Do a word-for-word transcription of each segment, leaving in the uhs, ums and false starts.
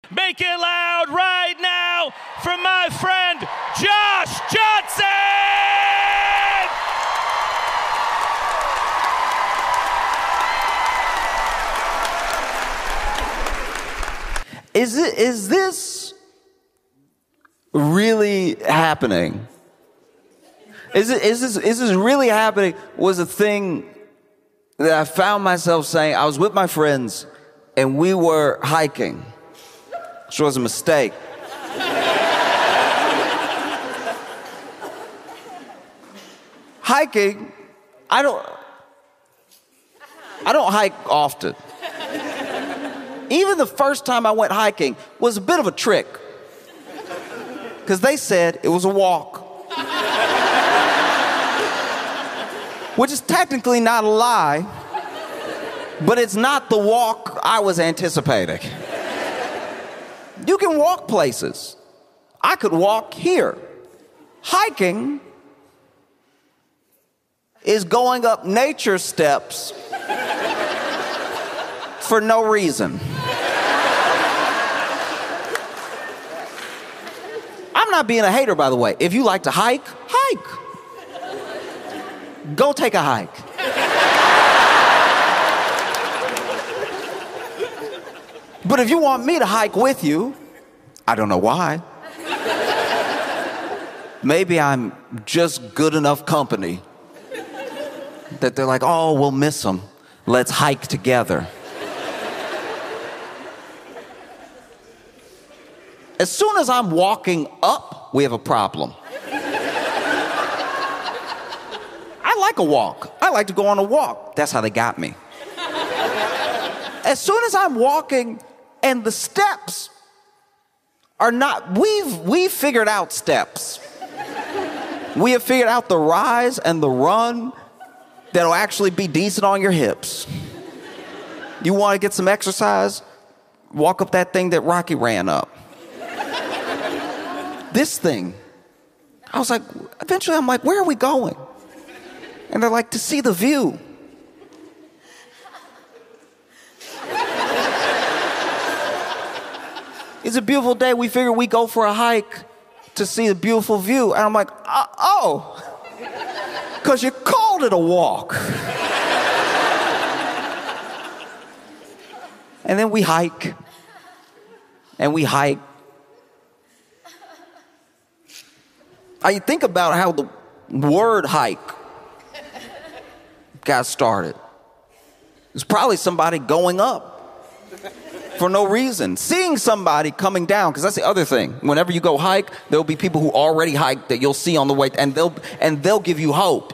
Make it loud right now for my friend, Josh Johnson! Is it, is this really happening? Is it, is this, is this really happening? Was a thing that I found myself saying. I was with my friends and we were hiking, which was a mistake. Hiking, I don't, I don't hike often. Even the first time I went hiking was a bit of a trick, because they said it was a walk, which is technically not a lie, but it's not the walk I was anticipating. You can walk places. I could walk here. Hiking is going up nature steps for no reason. I'm not being a hater, by the way. If you like to hike, hike. Go take a hike. But if you want me to hike with you, I don't know why. Maybe I'm just good enough company that they're like, oh, we'll miss them. Let's hike together. As soon as I'm walking up, we have a problem. I like a walk. I like to go on a walk. That's how they got me. As soon as I'm walking and the steps are not, we've, we've figured out steps. We have figured out the rise and the run that'll actually be decent on your hips. You want to get some exercise? Walk up that thing that Rocky ran up. This thing, I was like, eventually I'm like, where are we going? And they're like, to see the view. It's a beautiful day. We figure we go for a hike to see the beautiful view. And I'm like, uh, oh, because you called it a walk. And then we hike. And we hike. I think about how the word hike got started. It's probably somebody going up for no reason. Seeing somebody coming down, because that's the other thing. Whenever you go hike, there'll be people who already hiked that you'll see on the way, and they'll and they'll give you hope.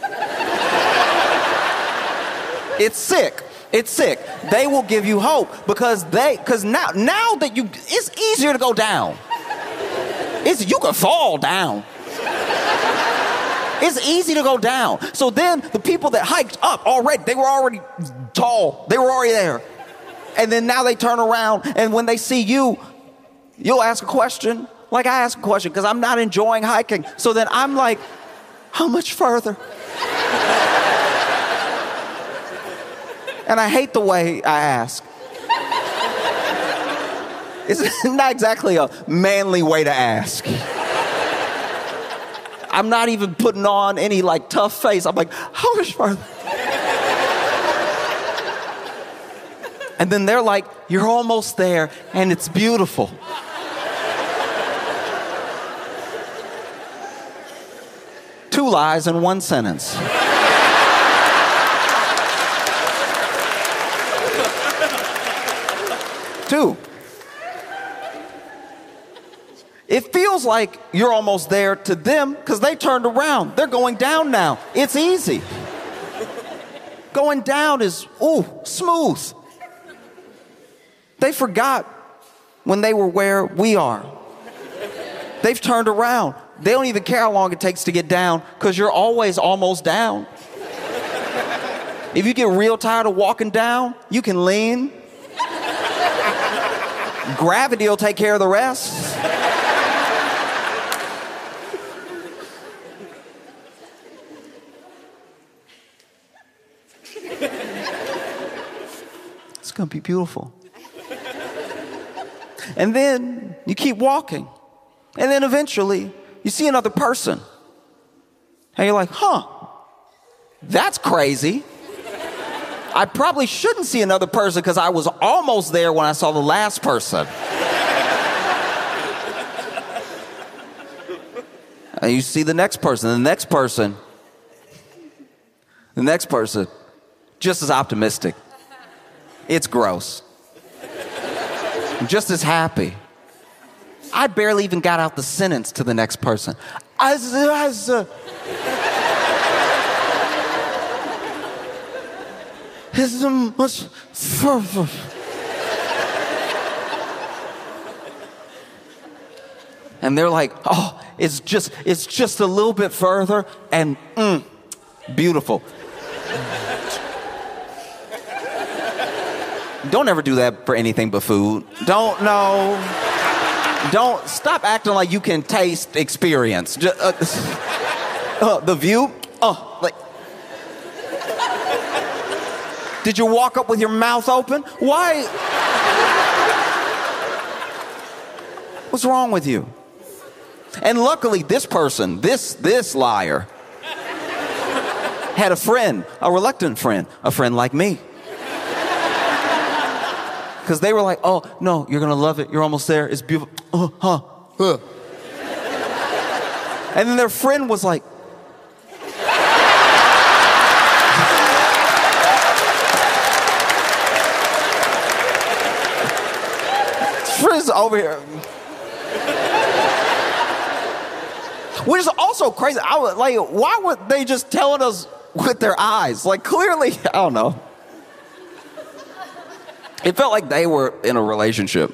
It's sick. It's sick. They will give you hope because they because now now that you it's easier to go down. It's you can fall down. It's easy to go down. So then the people that hiked up already, they were already tall. They were already there. And then now they turn around, and when they see you, you'll ask a question. Like I ask a question because I'm not enjoying hiking. So then I'm like, how much further? And I hate the way I ask. It's not exactly a manly way to ask. I'm not even putting on any like tough face. I'm like, how much further? And then they're like, you're almost there and it's beautiful. Two lies in one sentence. Two. It feels like you're almost there to them because they turned around. They're going down now. It's easy. Going down is, ooh, smooth. They forgot when they were where we are. They've turned around. They don't even care how long it takes to get down because you're always almost down. If you get real tired of walking down, you can lean. Gravity will take care of the rest. It's going to be beautiful. And then you keep walking. And then eventually you see another person. And you're like, huh, that's crazy. I probably shouldn't see another person because I was almost there when I saw the last person. And you see the next person, the next person, the next person, just as optimistic. It's gross. Just as happy. I barely even got out the sentence to the next person. As, as, uh, is much further. And they're like, oh, it's just, it's just a little bit further, and mm, beautiful. Don't ever do that for anything but food. Don't, no. Don't, stop acting like you can taste experience. Just, uh, uh, the view, oh, uh, like. Did you walk up with your mouth open? Why? What's wrong with you? And luckily, this person, this, this liar, had a friend, a reluctant friend, a friend like me. Because they were like, oh, no, you're going to love it. You're almost there. It's beautiful. Uh, huh. Uh. And then their friend was like, friends over here. Which is also crazy. I was like, why were they just telling us with their eyes? Like, clearly, I don't know. It felt like they were in a relationship.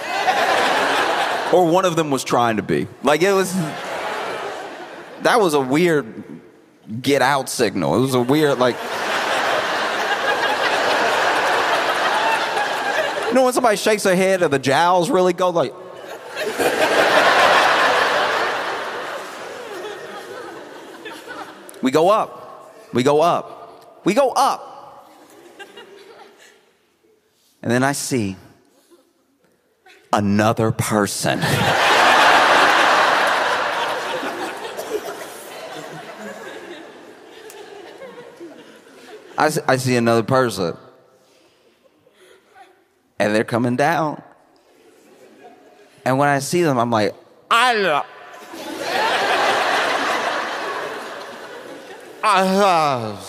Or one of them was trying to be. Like, it was... That was a weird get out signal. It was a weird, like... You know when somebody shakes their head and the jowls really go like... We go up. We go up. We go up. And then I see another person. I, I see another person. And they're coming down. And when I see them, I'm like, I love... I love...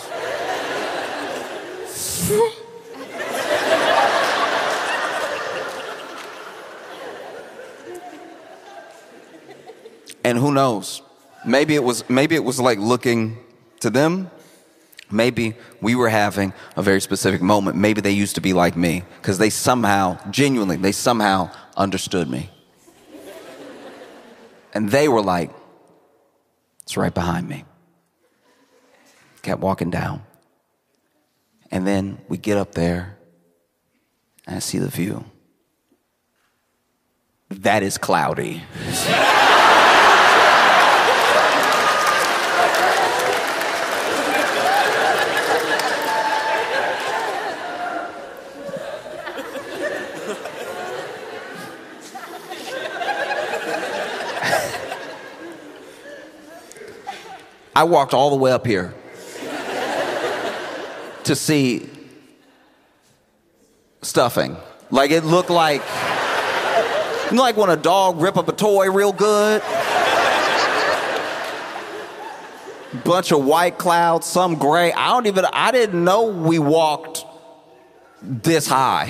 And who knows? Maybe it was maybe it was like looking to them. Maybe we were having a very specific moment. Maybe they used to be like me because they somehow, genuinely, they somehow understood me. And they were like, it's right behind me. Kept walking down. And then we get up there and I see the view. That is cloudy. I walked all the way up here to see stuffing. Like it looked like, you know, like when a dog rip up a toy real good. Bunch of white clouds, some gray. I don't even, I didn't know we walked this high.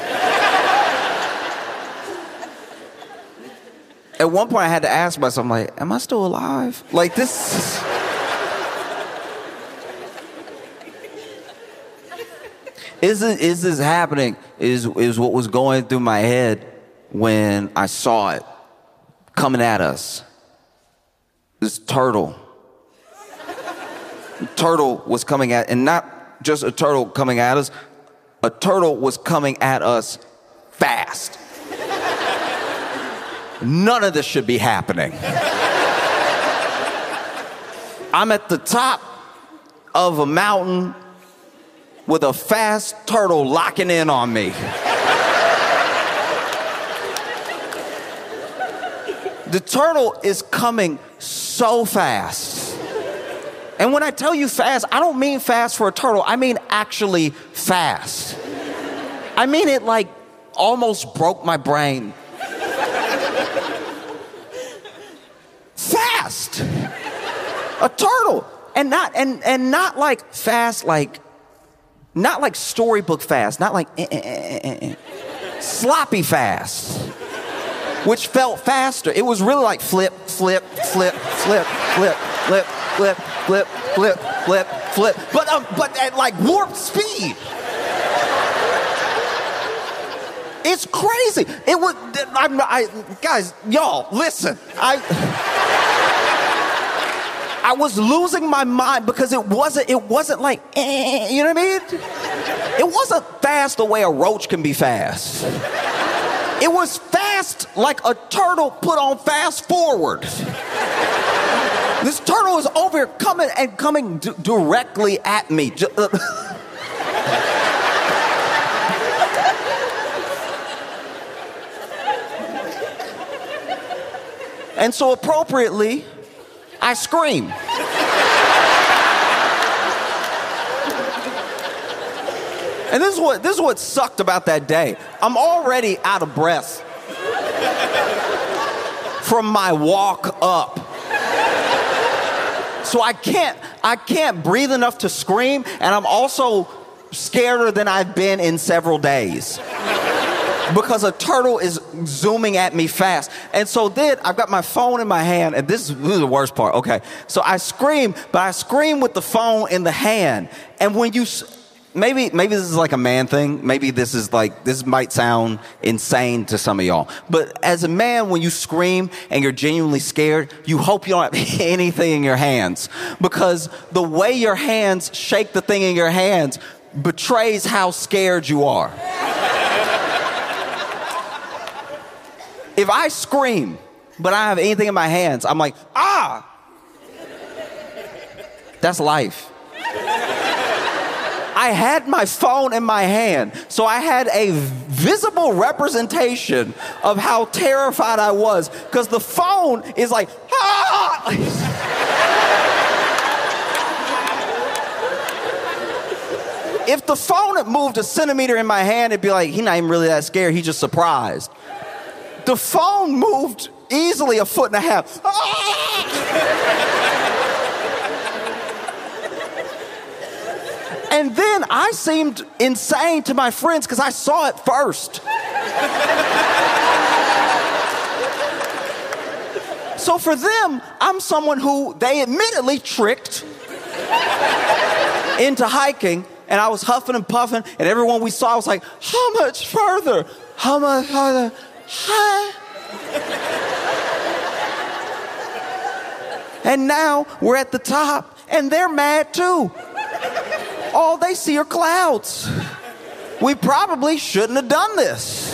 At one point I had to ask myself, I'm like, am I still alive? Like this... Is this, is this happening is, is what was going through my head when I saw it coming at us. This turtle. The turtle was coming at, and not just a turtle coming at us, a turtle was coming at us fast. None of this should be happening. I'm at the top of a mountain with a fast turtle locking in on me. The turtle is coming so fast. And when I tell you fast, I don't mean fast for a turtle. I mean actually fast. I mean it like almost broke my brain. Fast. A turtle. And not and and not like fast like not like storybook fast, not like eh, eh, eh, eh, eh. sloppy fast, which felt faster. It was really like flip, flip, flip, flip, flip, flip, flip, flip, flip, flip, flip, but um, but at like warp speed. It's crazy. It was. I'm. I guys, y'all, listen. I. I was losing my mind because it wasn't. It wasn't like. Eh, you know what I mean? It wasn't fast the way a roach can be fast. It was fast like a turtle put on fast forward. This turtle is over here coming and coming d- directly at me. J- uh, And so appropriately, I scream. And this is what this is what sucked about that day. I'm already out of breath from my walk up. So I can't I can't breathe enough to scream, and I'm also scarier than I've been in several days. Because a turtle is zooming at me fast. And so then I've got my phone in my hand, and this is, this is the worst part. Okay, so I scream, but I scream with the phone in the hand. And when you, maybe maybe this is like a man thing. Maybe this is like, this might sound insane to some of y'all. But as a man, when you scream and you're genuinely scared, you hope you don't have anything in your hands. Because the way your hands shake the thing in your hands betrays how scared you are. If I scream, but I don't have anything in my hands, I'm like, ah! That's life. I had my phone in my hand, so I had a visible representation of how terrified I was, because the phone is like, ah! If the phone had moved a centimeter in my hand, it'd be like, he's not even really that scared, he's just surprised. The phone moved easily a foot and a half. Ah! And then I seemed insane to my friends because I saw it first. So for them, I'm someone who they admittedly tricked into hiking, and I was huffing and puffing, and everyone we saw was like, how much further? How much further? Hi. And now we're at the top, and they're mad too. All they see are clouds. We probably shouldn't have done this.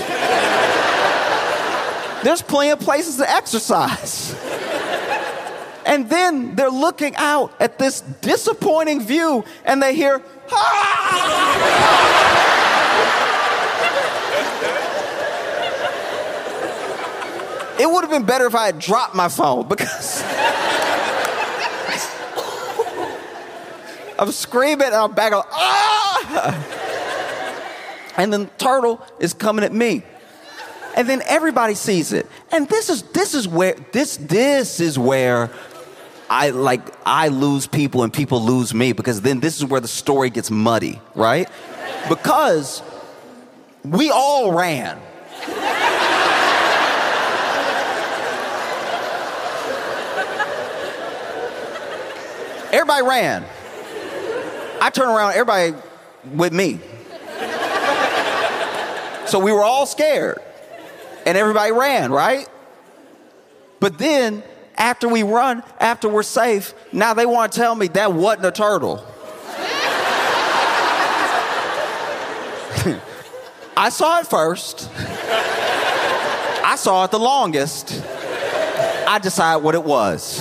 There's plenty of places to exercise. And then they're looking out at this disappointing view, and they hear, ah! It would have been better if I had dropped my phone, because I'm screaming and I'm back on, ah! And then the turtle is coming at me. And then everybody sees it. And this is this is where this this is where I like I lose people and people lose me, because then this is where the story gets muddy, right? Because we all ran. Everybody ran. I turned around, everybody with me. So we were all scared. And everybody ran, right? But then, after we run, after we're safe, now they want to tell me that wasn't a turtle. I saw it first. I saw it the longest. I decided what it was.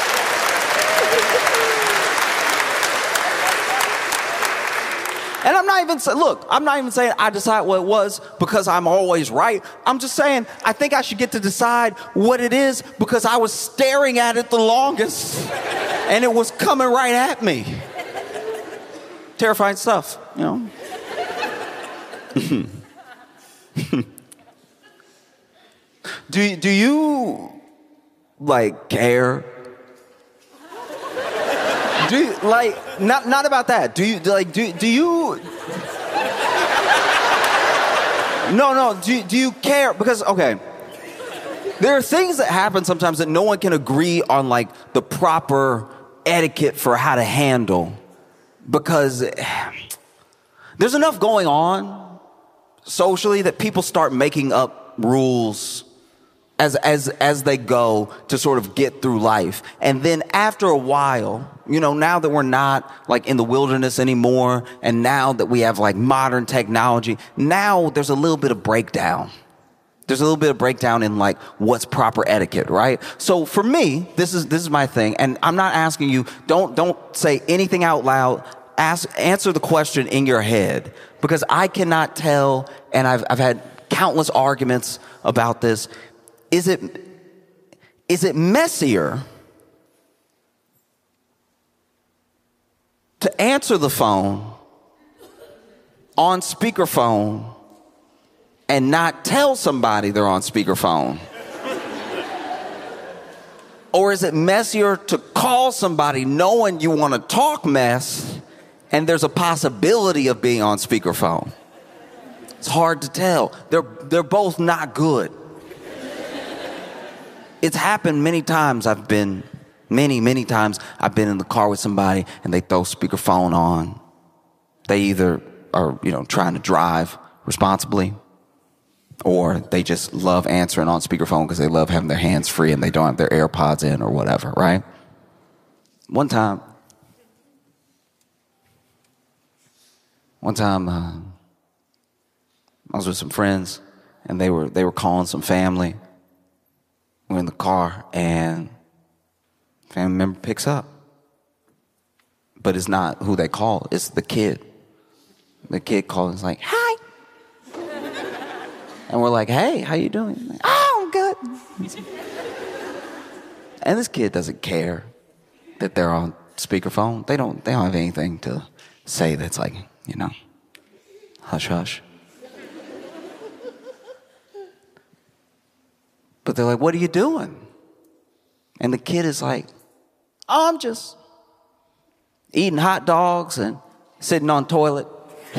And I'm not not even saying, look, I'm not even saying I decide what it was because I'm always right. I'm just saying I think I should get to decide what it is because I was staring at it the longest and it was coming right at me. Terrifying stuff, you know? do, do you, like, care? Do you, like, not not about that. Do you, like, do, do you... No, no, do, do you care? Because, okay, there are things that happen sometimes that no one can agree on, like, the proper etiquette for how to handle. Because there's enough going on socially that people start making up rules as as as they go to sort of get through life. And then after a while, you know, now that we're not like in the wilderness anymore, and now that we have like modern technology, now there's a little bit of breakdown. There's a little bit of breakdown in like what's proper etiquette, right? So for me, this is this is my thing, and I'm not asking you, don't don't say anything out loud. Ask answer the question in your head, because I cannot tell, and I've I've had countless arguments about this. Is it is it messier to answer the phone on speakerphone and not tell somebody they're on speakerphone? Or is it messier to call somebody knowing you want to talk mess and there's a possibility of being on speakerphone? It's hard to tell. They're they're both not good. It's happened many times. I've been, many, many times I've been in the car with somebody and they throw speakerphone on. They either are, you know, trying to drive responsibly, or they just love answering on speakerphone because they love having their hands free and they don't have their AirPods in or whatever, right? One time, one time, uh, I was with some friends and they were they were calling some family. We're in the car, and family member picks up. But it's not who they call. It's the kid. The kid calls and is like, hi. And we're like, hey, how you doing? Like, oh, I'm good. And this kid doesn't care that they're on speakerphone. They don't, they don't have anything to say that's like, you know, hush, hush. But they're like, what are you doing? And the kid is like, oh, I'm just eating hot dogs and sitting on toilet.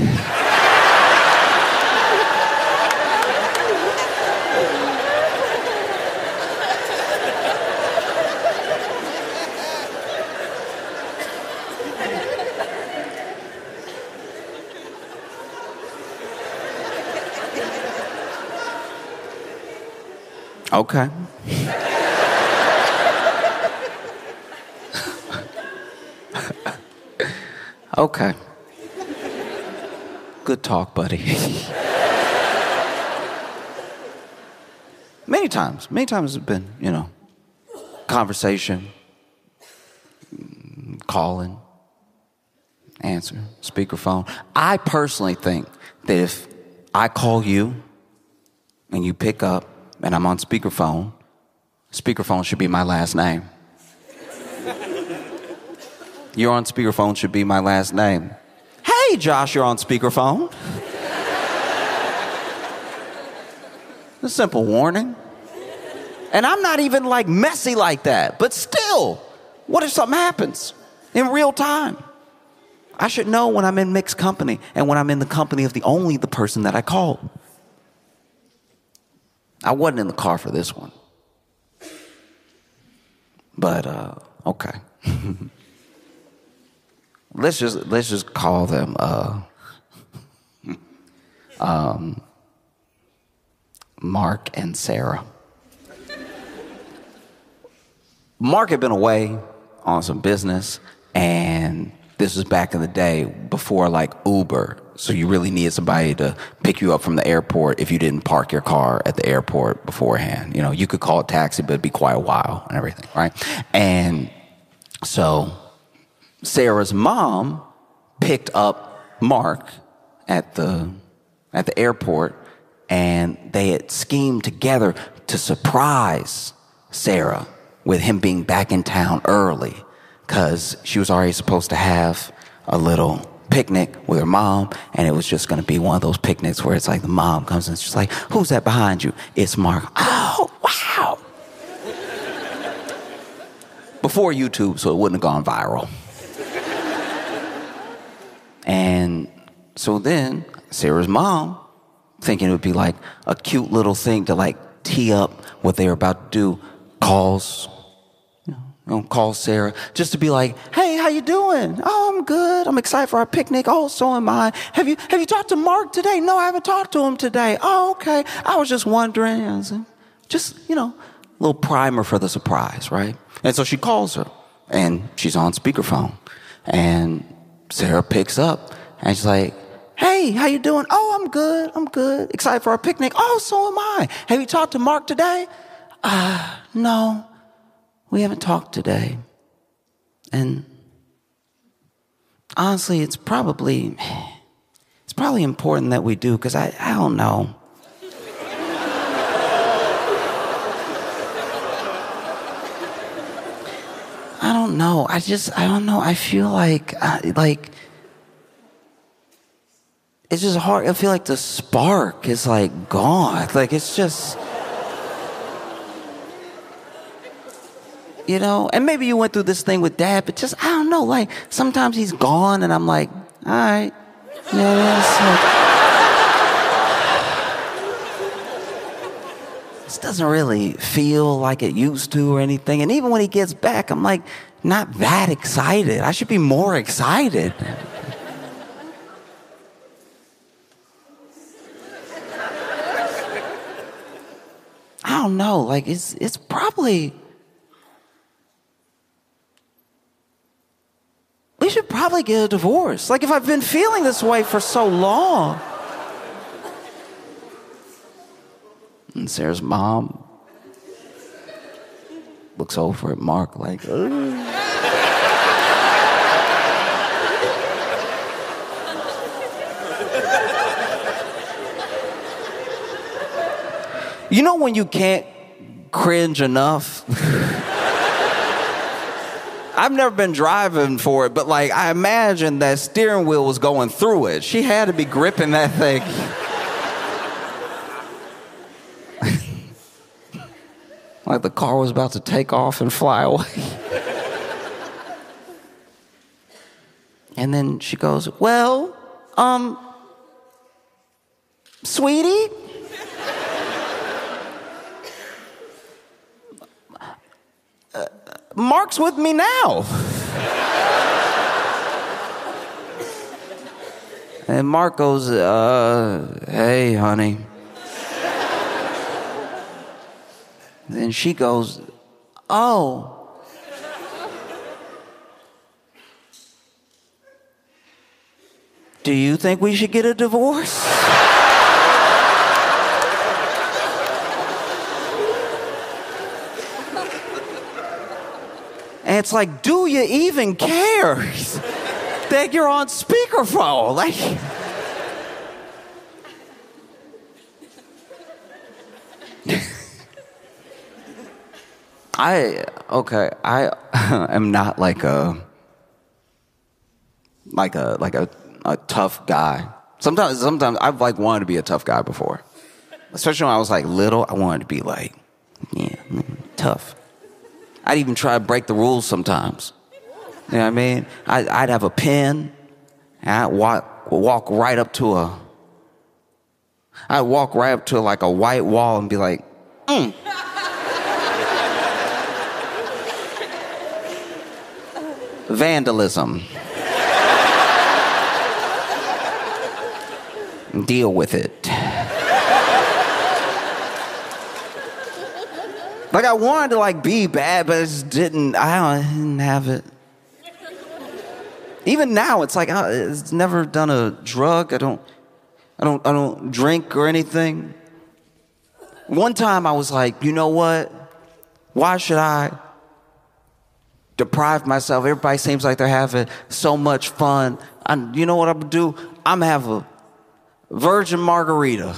Okay. Okay. Good talk, buddy. Many times, many times it's been, you know, conversation, calling, answer, speakerphone. I personally think that if I call you and you pick up and I'm on speakerphone, speakerphone should be my last name. You're on speakerphone should be my last name. Hey, Josh, you're on speakerphone. A simple warning. And I'm not even like messy like that, but still, what if something happens in real time? I should know when I'm in mixed company and when I'm in the company of the only the person that I called. I wasn't in the car for this one. But, uh, okay. let's just, let's just call them, uh, um, Mark and Sarah. Mark had been away on some business, and this was back in the day before like Uber. So you really needed somebody to pick you up from the airport if you didn't park your car at the airport beforehand. You know, you could call a taxi, but it'd be quite a while and everything, right? And so Sarah's mom picked up Mark at the at the airport, and they had schemed together to surprise Sarah with him being back in town early, because she was already supposed to have a little picnic with her mom, and it was just going to be one of those picnics where it's like the mom comes and she's like, "Who's that behind you?" "It's Mark." "Oh, wow." Before YouTube, so it wouldn't have gone viral. And so then Sarah's mom, thinking it would be like a cute little thing to like tee up what they were about to do, calls, you know, calls Sarah just to be like, "Hey, how you doing?" "Oh, I'm good. I'm excited for our picnic." "Oh, so am I. Have you have you talked to Mark today?" "No, I haven't talked to him today." "Oh, okay. I was just wondering." I was like, just, you know, a little primer for the surprise, right? And so she calls her, and she's on speakerphone, and Sarah picks up, and she's like, "Hey, how you doing?" "Oh, I'm good. I'm good. Excited for our picnic." "Oh, so am I. Have you talked to Mark today?" Uh, no, we haven't talked today. And honestly, it's probably, it's probably important that we do, because I, I don't know. I don't know. I just, I don't know. I feel like, uh, like, it's just hard. I feel like the spark is like gone. Like, it's just, you know, and maybe you went through this thing with Dad, but just, I don't know, like, sometimes he's gone and I'm like, all right. Yeah, it's like, this doesn't really feel like it used to or anything. And even when he gets back, I'm like, not that excited. I should be more excited. I don't know, like, it's it's probably, we should probably get a divorce. Like, if I've been feeling this way for so long. And Sarah's mom looks over at Mark like, ugh. You know when you can't cringe enough? I've never been driving for it, but like, I imagine that steering wheel was going through it. She had to be gripping that thing. Like the car was about to take off and fly away. And then she goes, "Well, um, sweetie, uh, Mark's with me now." And Mark goes, uh, "Hey, honey." Then she goes, "Oh." "Do you think we should get a divorce?" And it's like, do you even care that you're on speakerphone? Like, I, okay, I am not like a, like a, like a, a tough guy. Sometimes, sometimes I've like wanted to be a tough guy before. Especially when I was like little, I wanted to be like, yeah, tough. I'd even try to break the rules sometimes. You know what I mean? I, I'd have a pen, and I'd walk, walk right up to a, I'd walk right up to like a white wall and be like, mm. Vandalism. Deal with it. Like, I wanted to like be bad, but I just didn't. I, don't, I didn't have it. Even now, it's like I, it's never done a drug. I don't. I don't. I don't drink or anything. One time, I was like, you know what? Why should I deprive myself? Everybody seems like they're having so much fun. I, you know what I'm gonna do? I'm gonna have a virgin margarita.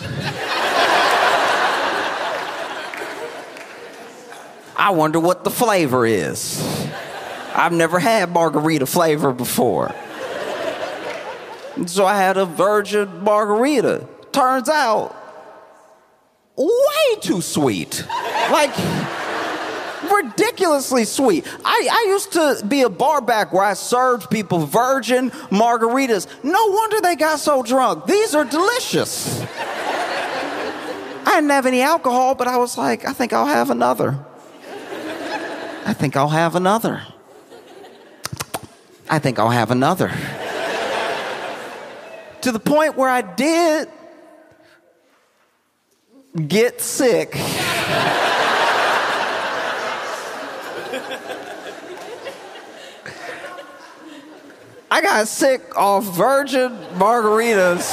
I wonder what the flavor is. I've never had margarita flavor before. So I had a virgin margarita. Turns out, way too sweet. Like, ridiculously sweet. I, I used to be a bar back where I served people virgin margaritas. No wonder they got so drunk. These are delicious. I didn't have any alcohol, but I was like, I think I'll have another. I think I'll have another. I think I'll have another. To the point where I did get sick. I got sick off virgin margaritas.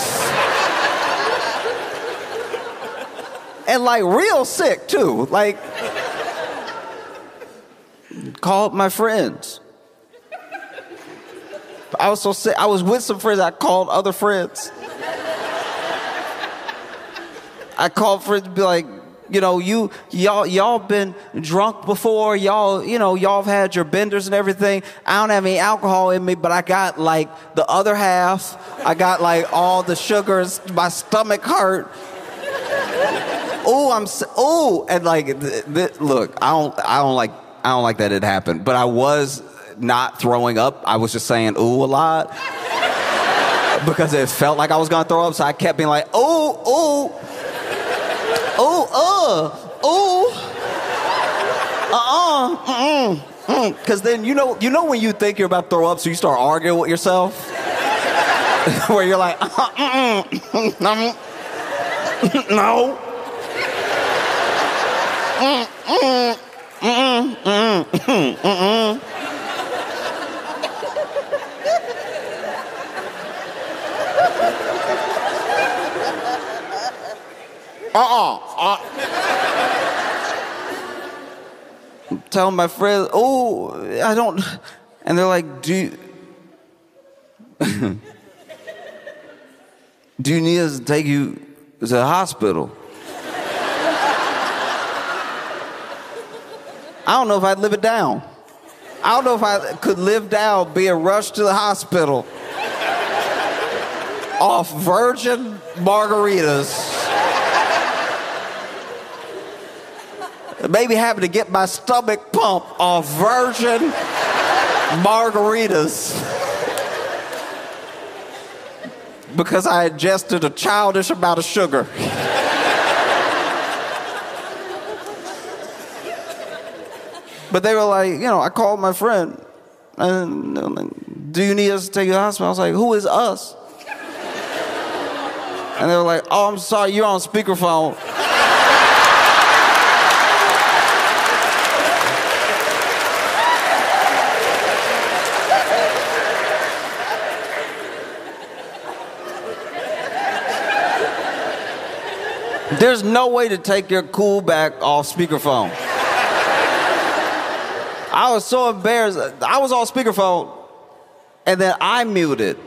And like real sick too. Like, called my friends. I was so sick. I was with some friends. I called other friends. I called friends to be like, you know, you y'all y'all been drunk before. Y'all, you know, y'all have had your benders and everything. I don't have any alcohol in me, but I got like the other half. I got like all the sugars. My stomach hurt. Oh, I'm oh, and like, th- th- look, I don't, I don't like, I don't like that it happened. But I was not throwing up. I was just saying ooh a lot because it felt like I was gonna throw up. So I kept being like, ooh, ooh. Oh, uh, oh, uh-uh, mm-mm, mm. Because then, you know, you know when you think you're about to throw up, so you start arguing with yourself? Where you're like, uh-uh, mm-mm, mm-mm, no. Mm-mm, mm-mm, mm-mm, mm-mm. Uh-uh. Uh. I'm telling my friends, oh, I don't, and they're like, do you, do you need us to take you to the hospital? I don't know if I'd live it down. I don't know if I could live down being rushed to the hospital off virgin margaritas. Maybe having to get my stomach pumped off virgin margaritas because I ingested a childish amount of sugar. But they were like, you know, I called my friend, and they're like, do you need us to take you to the hospital? I was like, who is us? And they were like, oh, I'm sorry, you're on speakerphone. There's no way to take your cool back off speakerphone. I was so embarrassed. I was on speakerphone, and then I muted.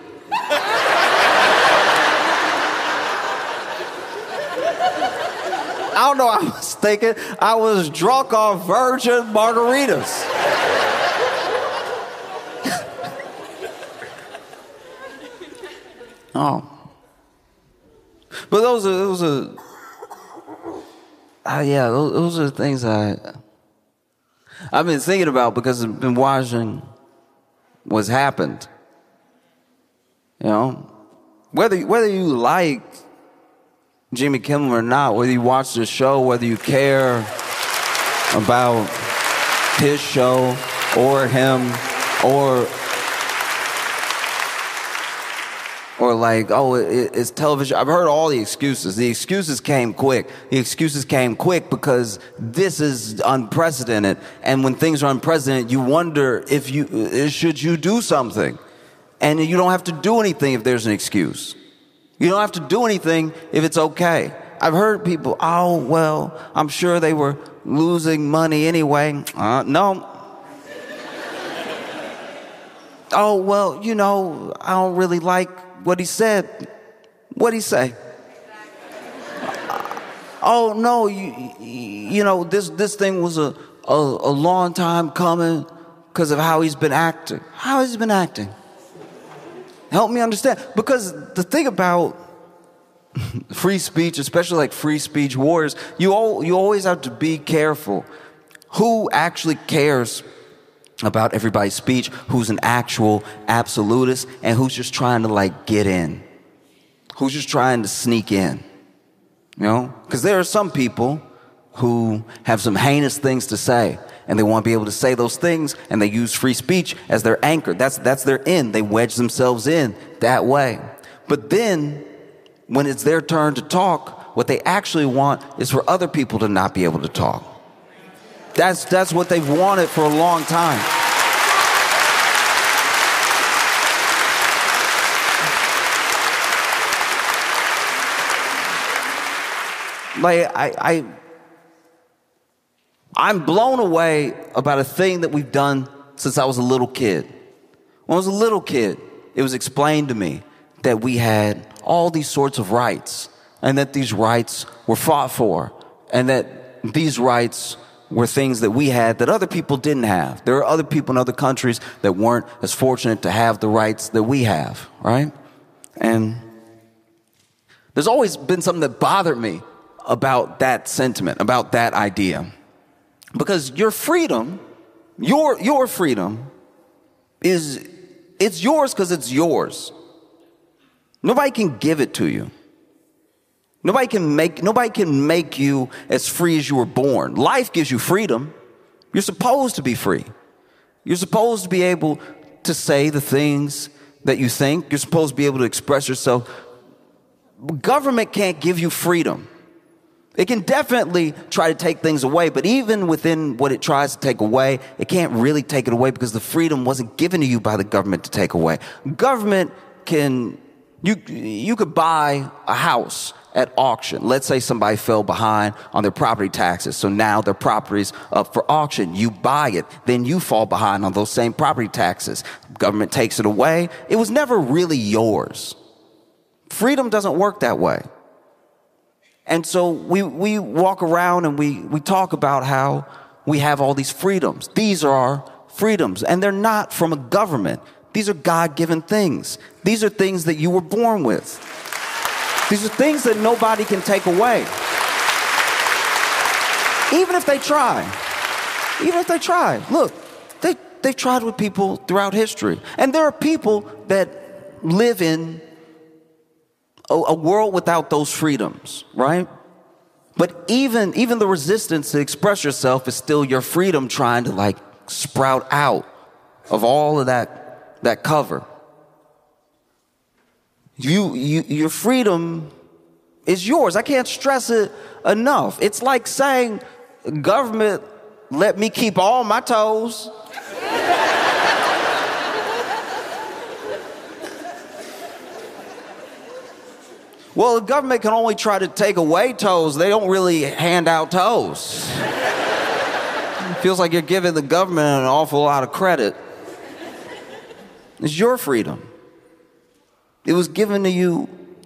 I don't know. I was thinking I was drunk off virgin margaritas. Oh, but those are those are. Uh, yeah, those, those are the things I, I've been thinking about because I've been watching what's happened. You know, whether whether you like Jimmy Kimmel or not, whether you watch the show, whether you care about his show or him or or like, oh, it, it's television. I've heard all the excuses. The excuses came quick. The excuses came quick because this is unprecedented. And when things are unprecedented, you wonder if you should you do something. And you don't have to do anything if there's an excuse. You don't have to do anything if it's okay. I've heard people, oh, well, I'm sure they were losing money anyway. Uh, no. Oh, well, you know, I don't really like what he said. What'd he say? Oh no, you you know this this thing was a a, a long time coming because of how he's been acting. How has he been acting? Help me understand. Because the thing about free speech, especially like free speech wars, you all you always have to be careful. Who actually cares about everybody's speech? Who's an actual absolutist, and who's just trying to like get in? Who's just trying to sneak in? You know, because there are some people who have some heinous things to say, and they want to be able to say those things, and they use free speech as their anchor. That's that's their end. They wedge themselves in that way. But then, when it's their turn to talk, what they actually want is for other people to not be able to talk. That's that's what they've wanted for a long time. Like I, I, I'm blown away about a thing that we've done since I was a little kid. When I was a little kid, it was explained to me that we had all these sorts of rights, and that these rights were fought for, and that these rights were things that we had that other people didn't have. There are other people in other countries that weren't as fortunate to have the rights that we have, right? And there's always been something that bothered me about that sentiment, about that idea. Because your freedom, your your freedom is, it's yours because it's yours. Nobody can give it to you. Nobody can make nobody can make you as free as you were born. Life gives you freedom. You're supposed to be free. You're supposed to be able to say the things that you think. You're supposed to be able to express yourself. Government can't give you freedom. It can definitely try to take things away, but even within what it tries to take away, it can't really take it away because the freedom wasn't given to you by the government to take away. Government can, you, you could buy a house at auction. Let's say somebody fell behind on their property taxes, so now their property's up for auction. You buy it, then you fall behind on those same property taxes. Government takes it away. It was never really yours. Freedom doesn't work that way. And so we, we walk around and we, we talk about how we have all these freedoms. These are our freedoms, and they're not from a government. These are God-given things. These are things that you were born with. These are things that nobody can take away. Even if they try. Even if they try. Look, they, they've tried with people throughout history. And there are people that live in a, a world without those freedoms, right? But even, even the resistance to express yourself is still your freedom trying to like sprout out of all of that, that cover. You, you, your freedom is yours. I can't stress it enough. It's like saying, government, let me keep all my toes. Well, the government can only try to take away toes. They don't really hand out toes. It feels like you're giving the government an awful lot of credit. It's your freedom. It was given to you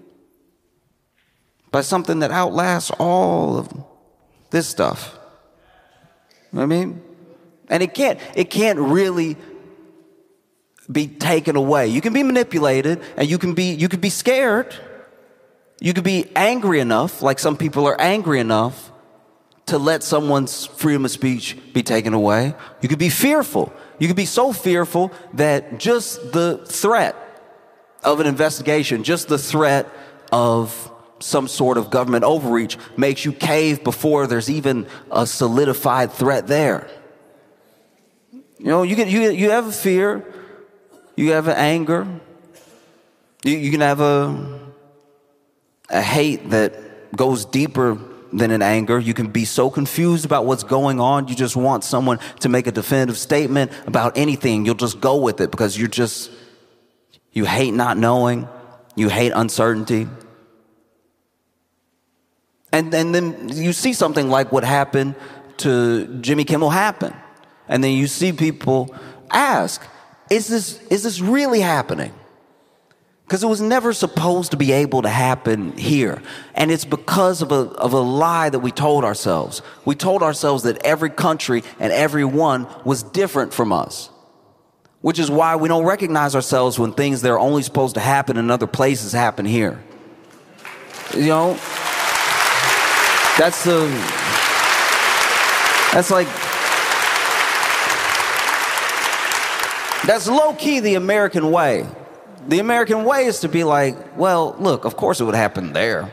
by something that outlasts all of this stuff. You know what I mean? And it can't, it can't really be taken away. You can be manipulated, and you can be, you can be scared. You could be angry enough, like some people are angry enough, to let someone's freedom of speech be taken away. You could be fearful. You could be so fearful that just the threat of an investigation, just the threat of some sort of government overreach makes you cave before there's even a solidified threat there. You know, you can you you have a fear, you have an anger, you, you can have a a hate that goes deeper than an anger. You can be so confused about what's going on, you just want someone to make a definitive statement about anything. You'll just go with it because you're just You hate not knowing. You hate uncertainty. And, and then you see something like what happened to Jimmy Kimmel happen. And then you see people ask, is this, is this really happening? Because it was never supposed to be able to happen here. And it's because of a, of a lie that we told ourselves. We told ourselves that every country and everyone was different from us. Which is why we don't recognize ourselves when things that are only supposed to happen in other places happen here. You know? That's the... That's like... That's low-key the American way. The American way is to be like, well, look, of course it would happen there.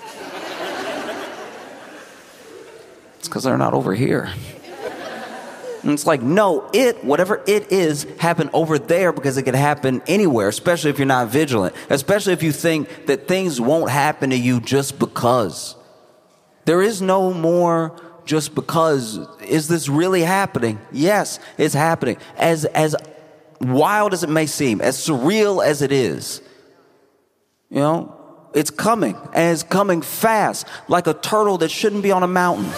It's because they're not over here. And it's like, no, it, whatever it is, happened over there because it could happen anywhere, especially if you're not vigilant, especially if you think that things won't happen to you just because. There is no more just because. Is this really happening? Yes, it's happening. As, as wild as it may seem, as surreal as it is, you know, it's coming, and it's coming fast, like a turtle that shouldn't be on a mountain.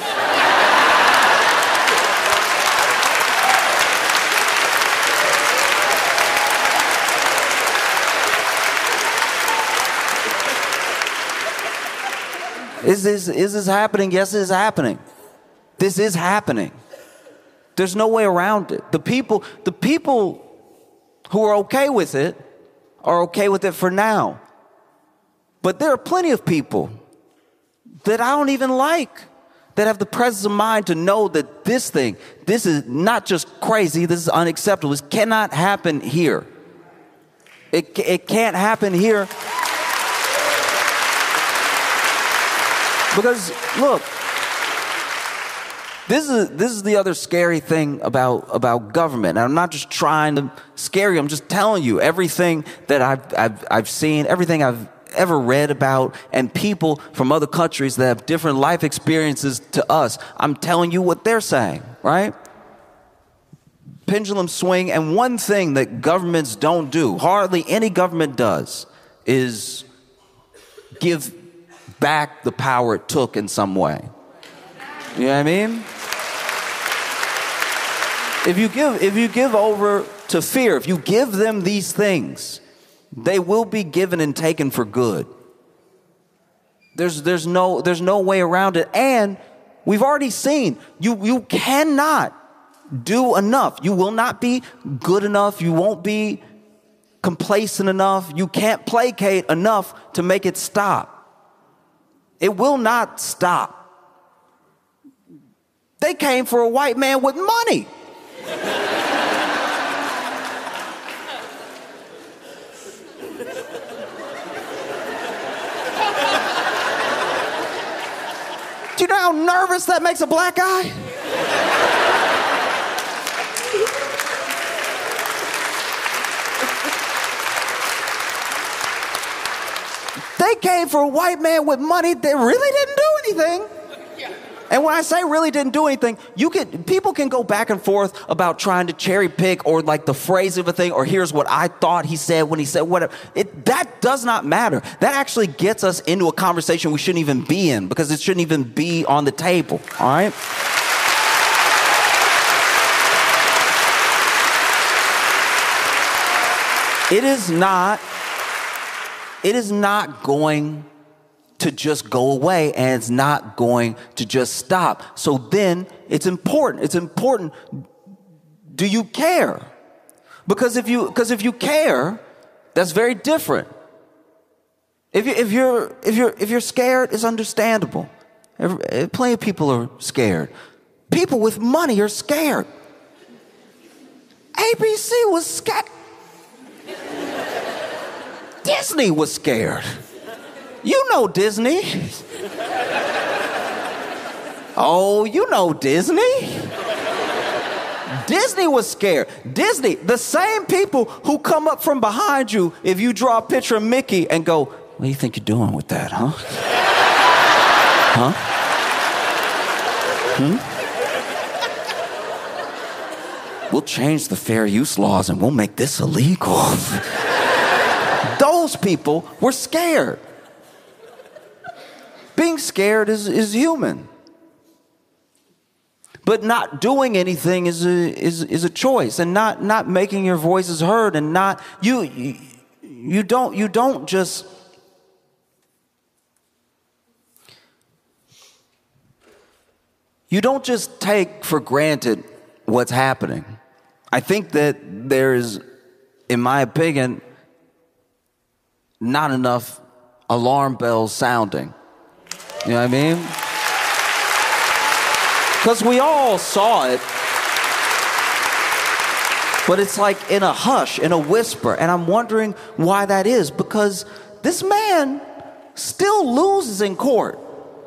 Is this, is this happening? Yes, it is happening. This is happening. There's no way around it. The people, the people who are okay with it are okay with it for now. But there are plenty of people that I don't even like that have the presence of mind to know that this thing, this is not just crazy, this is unacceptable. This cannot happen here. It, it can't happen here. Because, look, this is this is the other scary thing about, about government. And I'm not just trying to scare you. I'm just telling you everything that I've, I've, I've seen, everything I've ever read about, and people from other countries that have different life experiences to us. I'm telling you what they're saying, right? Pendulum swing. And one thing that governments don't do, hardly any government does, is give back the power it took in some way. You know what I mean? If you give, if you give over to fear, if you give them these things, they will be given and taken for good. There's, there's no, there's no way around it. And we've already seen you, you cannot do enough. You will not be good enough. You won't be complacent enough. You can't placate enough to make it stop. It will not stop. They came for a white man with money. Do you know how nervous that makes a black guy? They came for a white man with money that really didn't do anything. And when I say really didn't do anything, you can, people can go back and forth about trying to cherry pick or like the phrase of a thing, or here's what I thought he said when he said whatever. It, that does not matter. That actually gets us into a conversation we shouldn't even be in, because it shouldn't even be on the table, all right? It is not, it is not going to just go away, and it's not going to just stop. So then it's important. It's important. Do you care? Because if you, because if you care, that's very different. If you, if you're, if you're, if you're scared, it's understandable. Every, plenty of people are scared. People with money are scared. A B C was scared. Disney was scared. You know Disney. Oh, you know Disney. Disney was scared. Disney, the same people who come up from behind you if you draw a picture of Mickey and go, what do you think you're doing with that, huh? Huh? Hmm? We'll change the fair use laws and we'll make this illegal. Those people were scared. Being scared is, is human. But not doing anything is a, is, is a choice, and not, not making your voices heard, and not, you, you, you don't, you don't just, you don't just take for granted what's happening. I think that there's, in my opinion, not enough alarm bells sounding. You know what I mean? Because we all saw it, but it's like in a hush, in a whisper, and I'm wondering why that is, because this man still loses in court.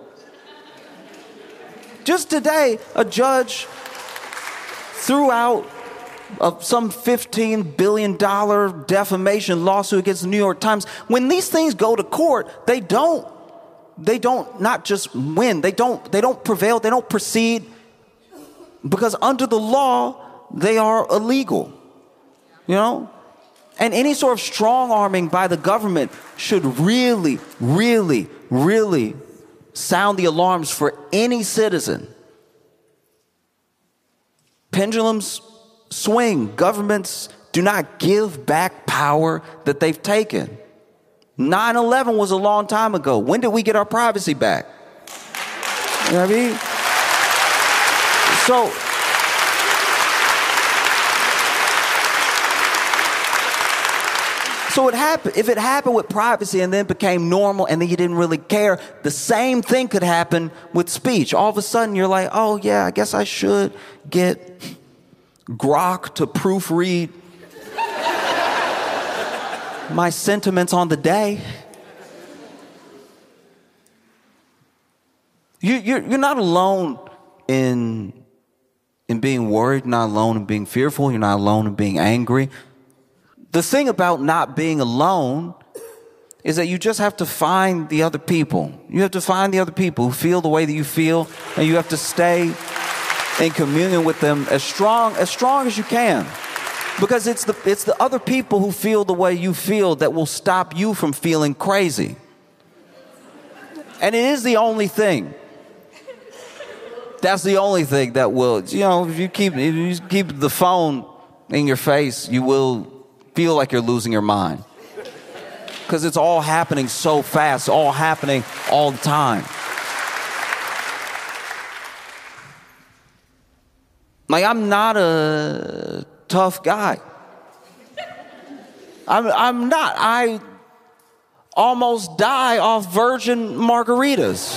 Just today, a judge threw out uh, some fifteen billion dollars defamation lawsuit against the New York Times. When these things go to court, they don't, they don't not just win, they don't, they don't prevail, they don't proceed, because under the law, they are illegal, you know? And any sort of strong-arming by the government should really, really, really sound the alarms for any citizen. Pendulums swing. Governments do not give back power that they've taken. nine eleven was a long time ago. When did we get our privacy back? You know what I mean? So, So it happened, if it happened with privacy and then became normal and then you didn't really care, the same thing could happen with speech. All of a sudden you're like, oh yeah, I guess I should get Grok to proofread my sentiments on the day. You, you're, you're not alone in, in being worried, you're not alone in being fearful, you're not alone in being angry. The thing about not being alone is that you just have to find the other people. You have to find the other people who feel the way that you feel, and you have to stay in communion with them as strong as strong as you can. Because it's the it's the other people who feel the way you feel that will stop you from feeling crazy. And it is the only thing. That's the only thing that will, you know, if you keep if you keep the phone in your face, you will feel like you're losing your mind. Because it's all happening so fast, all happening all the time. Like, I'm not a tough guy. I'm, I'm not. I almost die off virgin margaritas.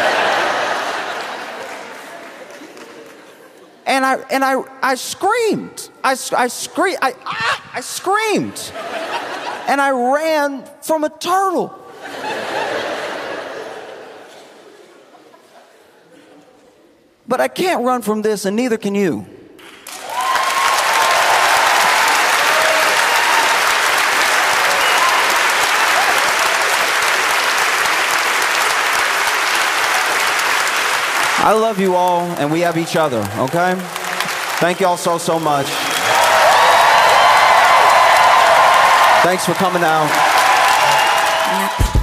And I and I I screamed. I I screamed. I ah, I screamed. And I ran from a turtle. But I can't run from this, and neither can you. I love you all, and we have each other, okay? Thank you all so, so much. Thanks for coming out.